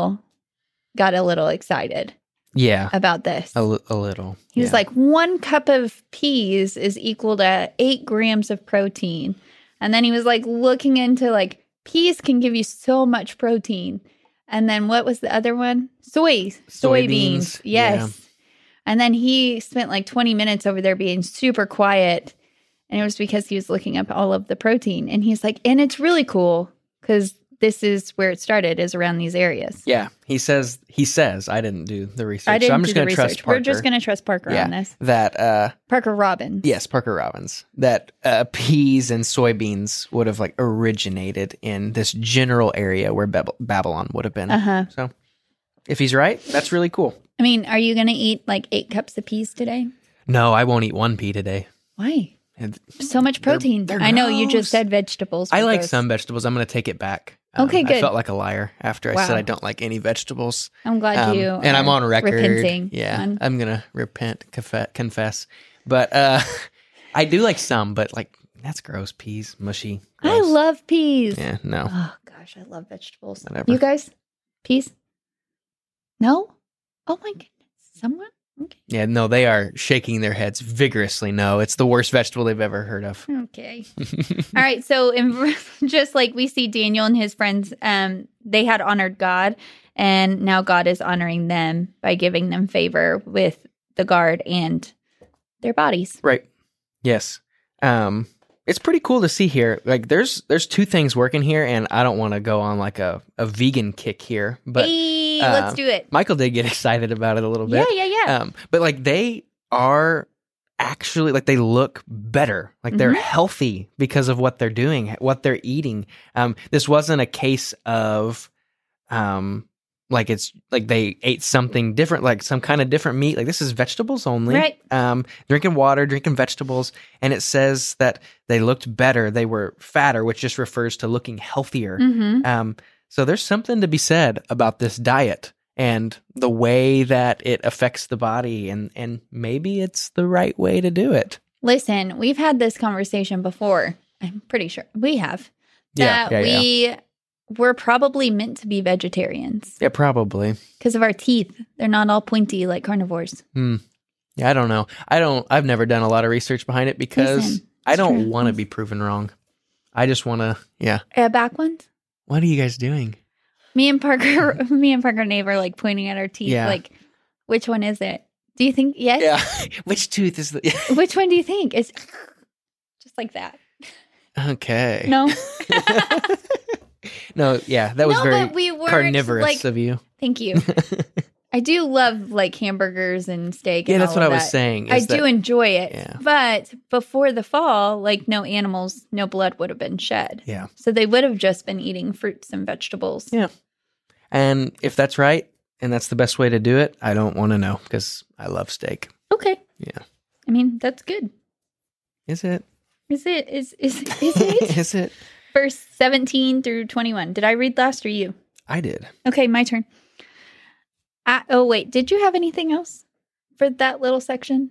[SPEAKER 2] got a little excited.
[SPEAKER 3] Yeah.
[SPEAKER 2] About this.
[SPEAKER 3] A little.
[SPEAKER 2] He was like, 1 cup of peas is equal to 8 grams of protein. And then he was like looking into like peas can give you so much protein. And then what was the other one? Soybeans. Yes.
[SPEAKER 3] Yeah.
[SPEAKER 2] And then he spent like 20 minutes over there being super quiet. And it was because he was looking up all of the protein. And he's like, and it's really cool because this is where it started, is around these areas.
[SPEAKER 3] Yeah. He says, I didn't do the research.
[SPEAKER 2] I didn't
[SPEAKER 3] so I'm just
[SPEAKER 2] do
[SPEAKER 3] going
[SPEAKER 2] the
[SPEAKER 3] to trust
[SPEAKER 2] research.
[SPEAKER 3] Parker.
[SPEAKER 2] We're just going to trust Parker on this.
[SPEAKER 3] That,
[SPEAKER 2] Parker Robbins.
[SPEAKER 3] Yes, Parker Robbins. That peas and soybeans would have like originated in this general area where Babylon would have been. So if he's right, that's really cool.
[SPEAKER 2] I mean, are you going to eat like 8 cups of peas today?
[SPEAKER 3] No, I won't eat 1 pea today.
[SPEAKER 2] Why? So much protein.
[SPEAKER 3] They're
[SPEAKER 2] I know you
[SPEAKER 3] gross.
[SPEAKER 2] just said vegetables.
[SPEAKER 3] I like some vegetables. I'm going to take it back.
[SPEAKER 2] Okay, good.
[SPEAKER 3] I felt like a liar after I said I don't like any vegetables.
[SPEAKER 2] I'm glad you
[SPEAKER 3] and I'm on record.
[SPEAKER 2] Repenting.
[SPEAKER 3] Yeah, I'm going to repent, confess. But I do like some, but like that's gross. Peas, mushy. Gross.
[SPEAKER 2] I love peas.
[SPEAKER 3] Yeah, no.
[SPEAKER 2] Oh, gosh, I love vegetables.
[SPEAKER 3] Whatever.
[SPEAKER 2] You guys? Peas? No? Oh, my goodness. Someone? Okay.
[SPEAKER 3] Yeah, no, they are shaking their heads vigorously. No, it's the worst vegetable they've ever heard of.
[SPEAKER 2] Okay. All right. So just like we see Daniel and his friends, they had honored God, and now God is honoring them by giving them favor with the guard and their bodies.
[SPEAKER 3] Right. Yes. It's pretty cool to see here. Like there's 2 things working here, and I don't want to go on like a vegan kick here, but
[SPEAKER 2] hey, let's do it.
[SPEAKER 3] Michael did get excited about it a little bit.
[SPEAKER 2] Yeah.
[SPEAKER 3] But like they are actually like they look better. Like they're healthy because of what they're doing, what they're eating. This wasn't a case of like it's like they ate something different, like some kind of different meat. Like this is vegetables only.
[SPEAKER 2] Right.
[SPEAKER 3] Drinking water, drinking vegetables. And it says that they looked better. They were fatter, which just refers to looking healthier. So there's something to be said about this diet and the way that it affects the body. And maybe it's the right way to do it.
[SPEAKER 2] Listen, we've had this conversation before. I'm pretty sure we have. That we're probably meant to be vegetarians.
[SPEAKER 3] Yeah, probably.
[SPEAKER 2] Because of our teeth. They're not all pointy like carnivores.
[SPEAKER 3] Yeah, I don't know. I've never done a lot of research behind it because I don't want to be proven wrong. I just want to,
[SPEAKER 2] Back ones?
[SPEAKER 3] What are you guys doing?
[SPEAKER 2] Me and Parker and Nave are like pointing at our teeth.
[SPEAKER 3] Yeah.
[SPEAKER 2] Like, which one is it? Do you think, yes?
[SPEAKER 3] Yeah. Which tooth is the...
[SPEAKER 2] Which one do you think? It's just like that.
[SPEAKER 3] Okay.
[SPEAKER 2] No?
[SPEAKER 3] No, yeah, that was very
[SPEAKER 2] but we weren't,
[SPEAKER 3] carnivorous of you.
[SPEAKER 2] Thank you. I do love like hamburgers and steak.
[SPEAKER 3] Yeah,
[SPEAKER 2] and
[SPEAKER 3] that's
[SPEAKER 2] all
[SPEAKER 3] what I
[SPEAKER 2] of
[SPEAKER 3] was
[SPEAKER 2] that.
[SPEAKER 3] saying.
[SPEAKER 2] I do enjoy it.
[SPEAKER 3] Yeah.
[SPEAKER 2] But before the fall, like no animals, no blood would have been shed.
[SPEAKER 3] Yeah.
[SPEAKER 2] So they would have just been eating fruits and vegetables.
[SPEAKER 3] Yeah. And if that's right and that's the best way to do it, I don't want to know because I love steak.
[SPEAKER 2] Okay.
[SPEAKER 3] Yeah.
[SPEAKER 2] I mean, that's good.
[SPEAKER 3] Is it?
[SPEAKER 2] Is it? Is it?
[SPEAKER 3] Is it?
[SPEAKER 2] Verse 17 through 21. Did I read last or you?
[SPEAKER 3] I did.
[SPEAKER 2] Okay, my turn. Wait. Did you have anything else for that little section?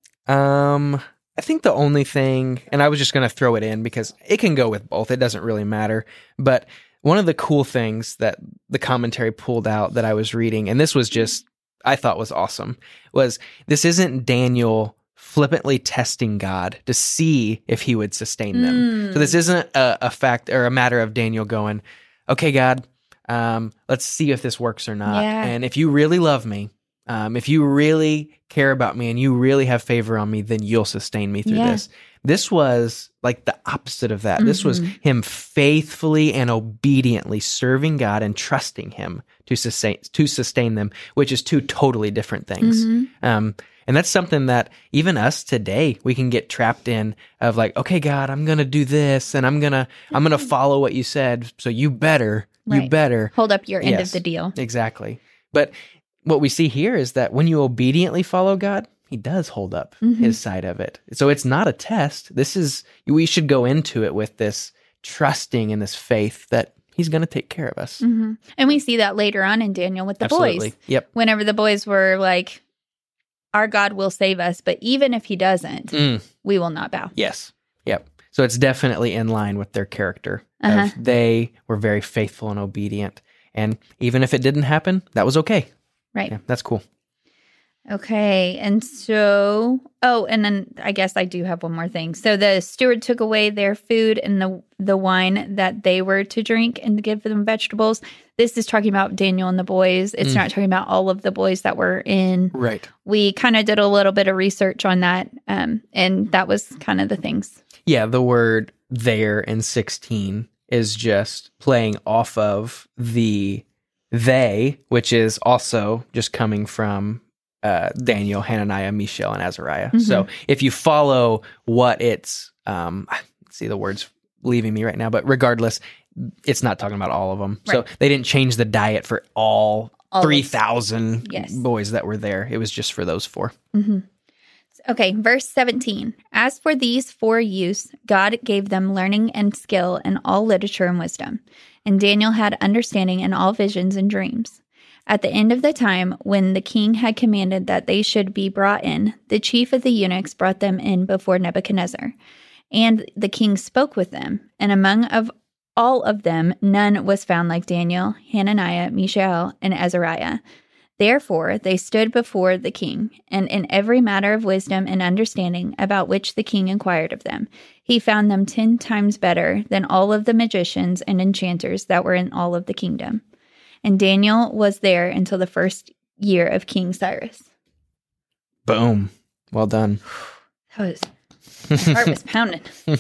[SPEAKER 3] I think the only thing, and I was just going to throw it in because it can go with both. It doesn't really matter. But one of the cool things that the commentary pulled out that I was reading, and this was just, I thought was awesome, was this isn't Daniel flippantly testing God to see if he would sustain them. So this isn't a fact or a matter of Daniel going, okay, God, let's see if this works or not.
[SPEAKER 2] Yeah.
[SPEAKER 3] And if you really love me, if you really care about me and you really have favor on me, then you'll sustain me through this. This was like the opposite of that. This was him faithfully and obediently serving God and trusting him to sustain them, which is two totally different things. And that's something that even us today, we can get trapped in of like, okay, God, I'm going to do this and I'm going to follow what you said. So you better
[SPEAKER 2] hold up your end of the deal.
[SPEAKER 3] Exactly. But what we see here is that when you obediently follow God, he does hold up his side of it. So it's not a test. We should go into it with this trusting and this faith that he's going to take care of us.
[SPEAKER 2] And we see that later on in Daniel with the boys.
[SPEAKER 3] Yep.
[SPEAKER 2] Whenever the boys were like, our God will save us, but even if he doesn't, we will not bow.
[SPEAKER 3] Yes. Yep. So it's definitely in line with their character. They were very faithful and obedient. And even if it didn't happen, that was okay.
[SPEAKER 2] Right.
[SPEAKER 3] Yeah, that's cool.
[SPEAKER 2] Okay. And so, and then I guess I do have one more thing. So the steward took away their food and the wine that they were to drink and to give them vegetables. This is talking about Daniel and the boys. It's not talking about all of the boys that were in.
[SPEAKER 3] Right.
[SPEAKER 2] We kind of did a little bit of research on that. And that was kind of the things. Yeah.
[SPEAKER 3] The word there in 16 is just playing off of the they, which is also just coming from Daniel, Hananiah, Mishael, and Azariah. So if you follow what it's, see the words leaving me right now, but regardless, it's not talking about all of them. Right. So they didn't change the diet for all 3,000 boys that were there. It was just for those 4.
[SPEAKER 2] Okay, verse 17. As for these 4 youths, God gave them learning and skill in all literature and wisdom. And Daniel had understanding in all visions and dreams. At the end of the time, when the king had commanded that they should be brought in, the chief of the eunuchs brought them in before Nebuchadnezzar. And the king spoke with them, and among all of them none was found like Daniel, Hananiah, Mishael, and Azariah. Therefore they stood before the king, and in every matter of wisdom and understanding about which the king inquired of them, he found them 10 times better than all of the magicians and enchanters that were in all of the kingdom. And Daniel was there until the first year of King Cyrus.
[SPEAKER 3] Boom. Well done.
[SPEAKER 2] My heart was pounding.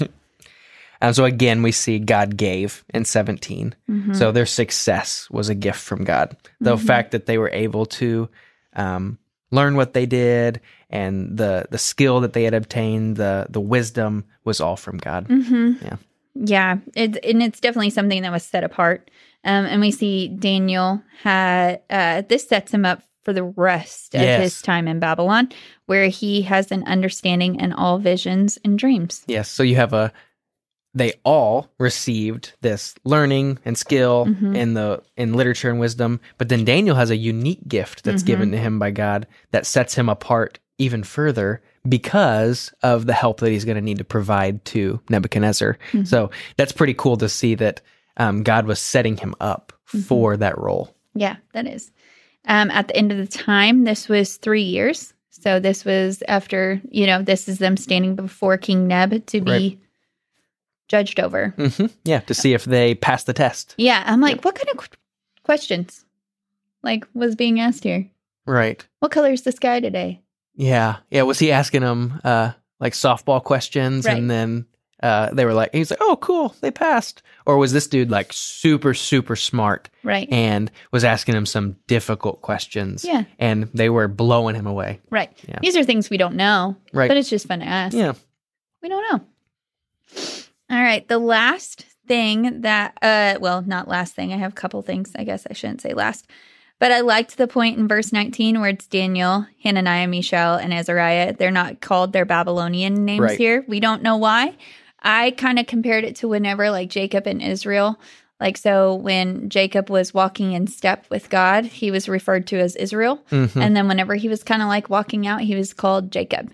[SPEAKER 3] So again, we see God gave in 17. So their success was a gift from God. The fact that they were able to learn what they did and the skill that they had obtained, the wisdom was all from God. Yeah.
[SPEAKER 2] Yeah, it's definitely something that was set apart. And we see Daniel had this sets him up for the rest of his time in Babylon, where he has an understanding in all visions and dreams.
[SPEAKER 3] Yes, so you have they all received this learning and skill in literature and wisdom, but then Daniel has a unique gift that's given to him by God that sets him apart even further because of the help that he's going to need to provide to Nebuchadnezzar. So that's pretty cool to see that God was setting him up for that role.
[SPEAKER 2] Yeah, that is. At the end of the time, this was 3 years. So this was after, this is them standing before King Neb to be judged over.
[SPEAKER 3] Yeah, to see if they pass the test.
[SPEAKER 2] Yeah, I'm like, what kind of questions was being asked here?
[SPEAKER 3] Right.
[SPEAKER 2] What color is the sky today?
[SPEAKER 3] Yeah. Was he asking them softball questions and then they were like, he's like, oh, cool, they passed. Or was this dude super, super smart?
[SPEAKER 2] Right.
[SPEAKER 3] And was asking him some difficult questions.
[SPEAKER 2] Yeah.
[SPEAKER 3] And they were blowing him away.
[SPEAKER 2] Right.
[SPEAKER 3] Yeah.
[SPEAKER 2] These are things we don't know.
[SPEAKER 3] Right.
[SPEAKER 2] But it's just fun to ask.
[SPEAKER 3] Yeah.
[SPEAKER 2] We don't know. All right. The last thing that, not last thing. I have a couple things. I guess I shouldn't say last. But I liked the point in verse 19 where it's Daniel, Hananiah, Mishael, and Azariah. They're not called their Babylonian names here. We don't know why. I kind of compared it to whenever Jacob and Israel. So when Jacob was walking in step with God, he was referred to as Israel. And then whenever he was kind of walking out, he was called Jacob.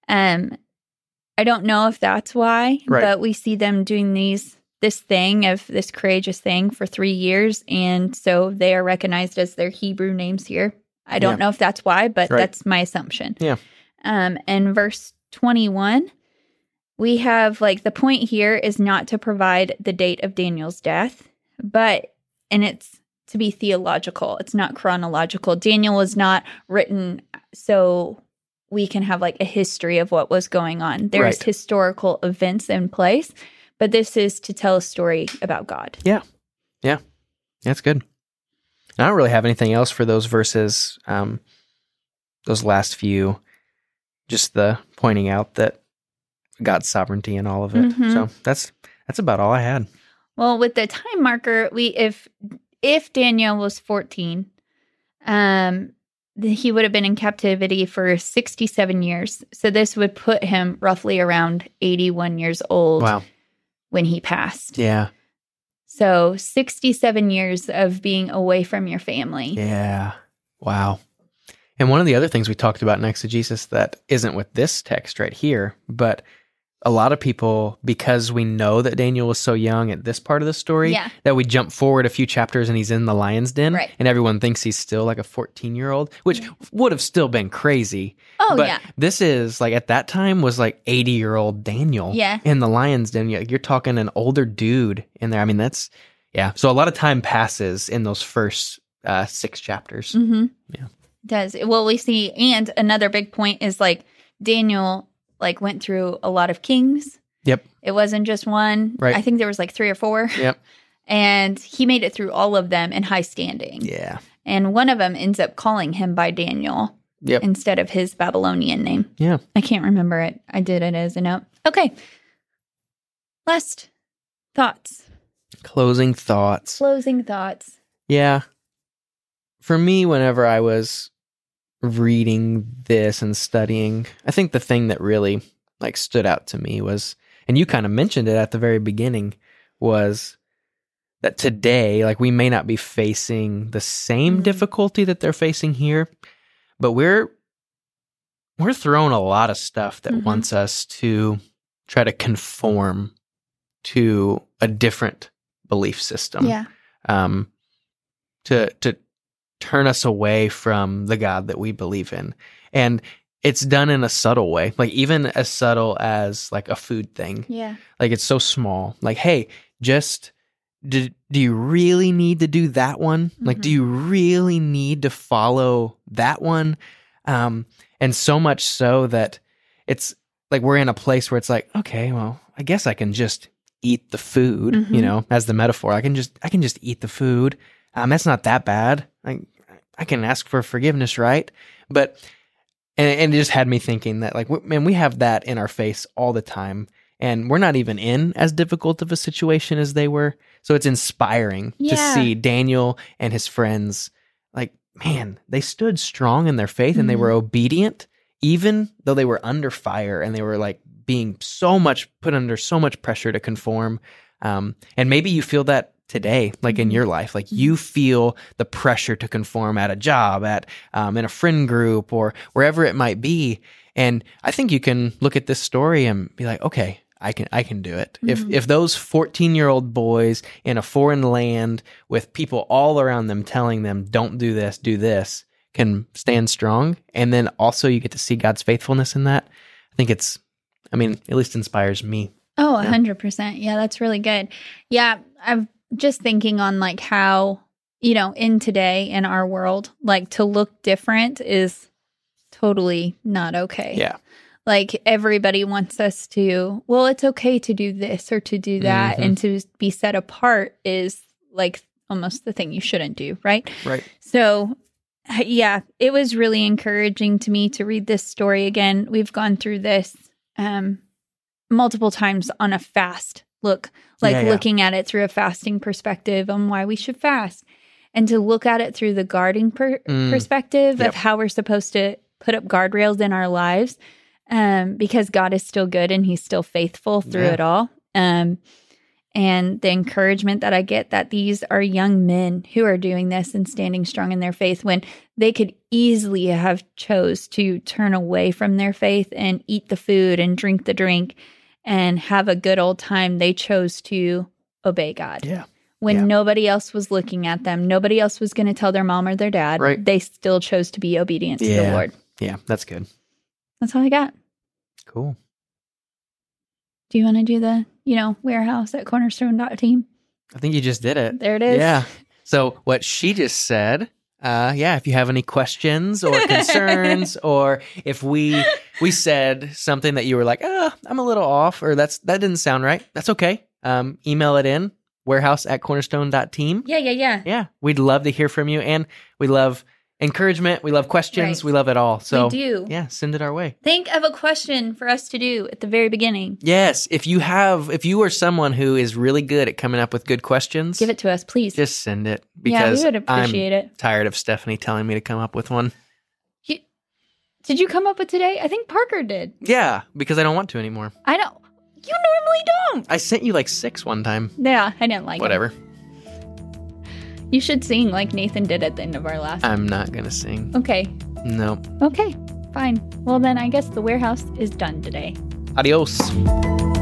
[SPEAKER 2] I don't know if that's why, but we see them doing this courageous thing for 3 years. And so they are recognized as their Hebrew names here. I don't know if that's why, but that's my assumption.
[SPEAKER 3] Yeah.
[SPEAKER 2] And verse 21, we have the point here is not to provide the date of Daniel's death, and it's to be theological. It's not chronological. Daniel was not written so we can have a history of what was going on. There's historical events in place, but this is to tell a story about God.
[SPEAKER 3] Yeah. Yeah. That's good. I don't really have anything else for those verses, those last few, just the pointing out that God's sovereignty in all of it. So that's about all I had.
[SPEAKER 2] Well, with the time marker, if Daniel was 14, he would have been in captivity for 67 years. So this would put him roughly around 81 years old when he passed.
[SPEAKER 3] Yeah.
[SPEAKER 2] So 67 years of being away from your family.
[SPEAKER 3] Yeah. Wow. And one of the other things we talked about in exegesis that isn't with this text right here, but a lot of people, because we know that Daniel was so young at this part of the story, that we jump forward a few chapters and he's in the lion's den, and everyone thinks he's still a 14-year-old, which would have still been crazy.
[SPEAKER 2] Oh,
[SPEAKER 3] but this is, at that time, was 80-year-old Daniel in the lion's den. You're talking an older dude in there. I mean, that's, So a lot of time passes in those first 6 chapters.
[SPEAKER 2] Yeah. It does. Well, we see, and another big point is, Daniel went through a lot of kings.
[SPEAKER 3] Yep.
[SPEAKER 2] It wasn't just one.
[SPEAKER 3] Right.
[SPEAKER 2] I think there was 3 or 4.
[SPEAKER 3] Yep.
[SPEAKER 2] And he made it through all of them in high standing.
[SPEAKER 3] Yeah.
[SPEAKER 2] And one of them ends up calling him by Daniel instead of his Babylonian name.
[SPEAKER 3] Yeah.
[SPEAKER 2] I can't remember it. I did it as a note. Okay. Last thoughts.
[SPEAKER 3] Closing thoughts. Yeah. For me, whenever I was reading this and studying, I think the thing that really stood out to me was, and you kind of mentioned it at the very beginning, was that today, we may not be facing the same difficulty that they're facing here, but we're throwing a lot of stuff that wants us to try to conform to a different belief system.
[SPEAKER 2] Yeah.
[SPEAKER 3] To turn us away from the God that we believe in. And it's done in a subtle way, even as subtle as a food thing.
[SPEAKER 2] Yeah.
[SPEAKER 3] It's so small. Hey, just do you really need to do that one? Do you really need to follow that one? And so much so that it's we're in a place where it's okay, well, I guess I can just eat the food, as the metaphor. I can just eat the food. That's not that bad. I can ask for forgiveness, right? But, and it just had me thinking that, we have that in our face all the time. and we're not even in as difficult of a situation as they were. So it's inspiring to see Daniel and his friends, like, man, they stood strong in their faith and they were obedient, even though they were under fire and they were like being put under so much pressure to conform. And maybe you feel that today, like in your life, like you feel the pressure to conform at a job, at in a friend group, or wherever it might be. And I think you can look at this story and be like, okay, I can do it. If those 14-year-old boys in a foreign land with people all around them telling them, don't do this, can stand strong, and then also you get to see God's faithfulness in that, I think at least inspires me.
[SPEAKER 2] Oh, 100%. Yeah, that's really good. Yeah, I'm just thinking on like how, in today, in our world, like to look different is totally not okay.
[SPEAKER 3] Yeah.
[SPEAKER 2] Like everybody wants us to, well, it's okay to do this or to do that. And to be set apart is like almost the thing you shouldn't do, right?
[SPEAKER 3] Right.
[SPEAKER 2] So, yeah, it was really encouraging to me to read this story again. We've gone through this multiple times on a fast look, looking at it through a fasting perspective on why we should fast, and to look at it through the guarding perspective of how we're supposed to put up guardrails in our lives, because God is still good and he's still faithful through it all. And the encouragement that I get that these are young men who are doing this and standing strong in their faith when they could easily have chose to turn away from their faith and eat the food and drink the drink and have a good old time. They chose to obey God.
[SPEAKER 3] Yeah.
[SPEAKER 2] When nobody else was looking at them, nobody else was going to tell their mom or their dad.
[SPEAKER 3] Right.
[SPEAKER 2] They still chose to be obedient to the Lord.
[SPEAKER 3] Yeah, that's good.
[SPEAKER 2] That's all I got.
[SPEAKER 3] Cool.
[SPEAKER 2] Do you want to do the, warehouse at cornerstone.team?
[SPEAKER 3] I think you just did it.
[SPEAKER 2] There it is.
[SPEAKER 3] Yeah. So what she just said, if you have any questions or concerns, or if we said something that you were like, I'm a little off, or that didn't sound right, that's okay. Email it in, warehouse@cornerstone.team.
[SPEAKER 2] Yeah.
[SPEAKER 3] Yeah. We'd love to hear from you, and we love encouragement. We love questions.
[SPEAKER 2] Right.
[SPEAKER 3] We love it all. So
[SPEAKER 2] we do.
[SPEAKER 3] Yeah, send it our way.
[SPEAKER 2] Think of a question for us to do at the very beginning.
[SPEAKER 3] Yes. If you are someone who is really good at coming up with good questions,
[SPEAKER 2] give it to us, please.
[SPEAKER 3] Just send it, because
[SPEAKER 2] we would appreciate it.
[SPEAKER 3] Tired of Stephanie telling me to come up with one.
[SPEAKER 2] Did you come up with today? I think Parker did.
[SPEAKER 3] Yeah, because I don't want to anymore.
[SPEAKER 2] I don't. You normally don't.
[SPEAKER 3] I sent you like 6 one time.
[SPEAKER 2] Yeah, I didn't like it.
[SPEAKER 3] Whatever.
[SPEAKER 2] You should sing like Nathan did at the end of our last.
[SPEAKER 3] I'm not going to sing.
[SPEAKER 2] Okay.
[SPEAKER 3] No.
[SPEAKER 2] Okay, fine. Well, then I guess the warehouse is done today.
[SPEAKER 3] Adios.